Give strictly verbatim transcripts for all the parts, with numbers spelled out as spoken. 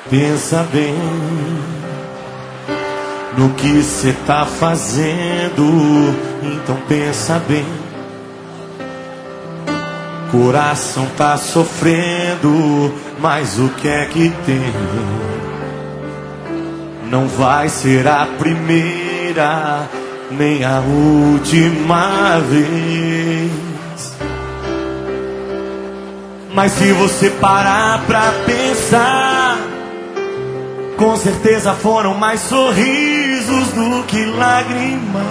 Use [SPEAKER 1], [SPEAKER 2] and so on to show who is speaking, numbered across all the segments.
[SPEAKER 1] Pensa bem no que cê tá fazendo, então pensa bem. Coração tá sofrendo, mas o que é que tem? Não vai ser a primeira, nem a última vez. Mas se você parar pra pensar, com certeza foram mais sorrisos do que lágrimas.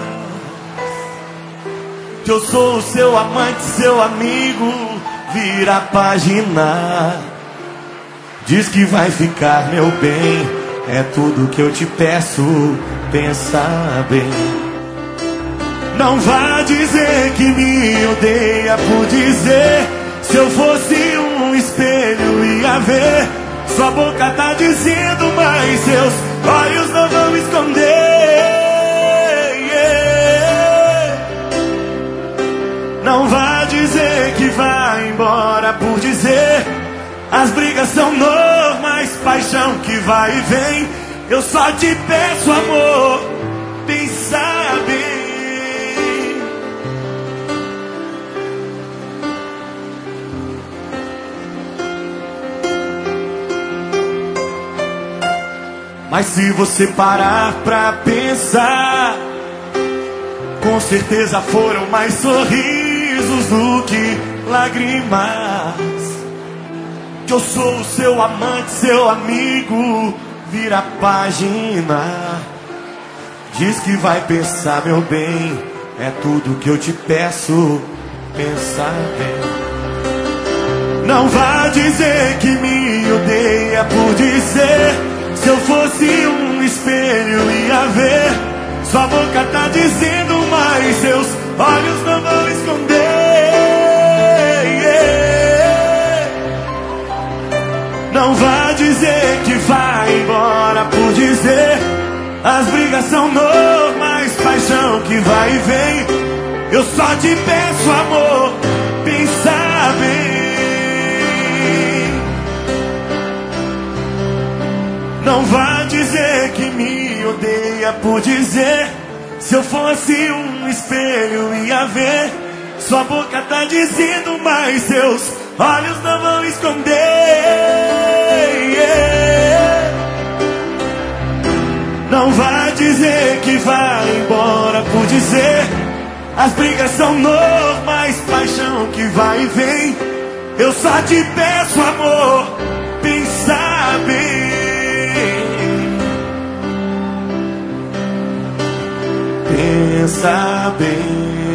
[SPEAKER 1] Que eu sou o seu amante, seu amigo, vira a página. Diz que vai ficar, meu bem, é tudo que eu te peço, pensa bem. Não vá dizer que me odeia por dizer. Se eu fosse um espelho ia ver. Sua boca tá dizendo, mas seus olhos não vão esconder. Yeah. Não vá dizer que vai embora por dizer. As brigas são normais, paixão que vai e vem. Eu só te peço, amor, pensa bem. Mas se você parar pra pensar, com certeza foram mais sorrisos do que lágrimas. Que eu sou o seu amante, seu amigo, vira a página. Diz que vai pensar, meu bem, é tudo que eu te peço, pensa bem. Não vá dizer que me odeia por dizer. Se eu fosse um espelho ia ver. Sua boca tá dizendo, mas seus olhos não vão esconder. Yeah. Não vá dizer que vai embora por dizer. As brigas são normais, paixão que vai e vem. Eu só te peço, amor, pensa bem. Não vá dizer que me odeia por dizer. Se eu fosse um espelho ia ver. Sua boca tá dizendo, mas seus olhos não vão esconder. Yeah. Não vá dizer que vai embora por dizer. As brigas são normais, paixão que vai e vem. Eu só te peço, amor, pensa bem. Pensa bem.